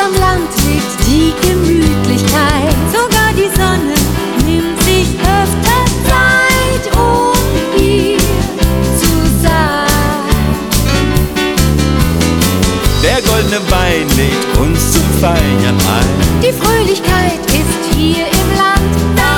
unserem Land lebt die Gemütlichkeit. Sogar die Sonne nimmt sich öfter Zeit, um hier zu sein. Der goldene Wein lädt uns zum Feiern ein. Die Fröhlichkeit ist hier im Land da.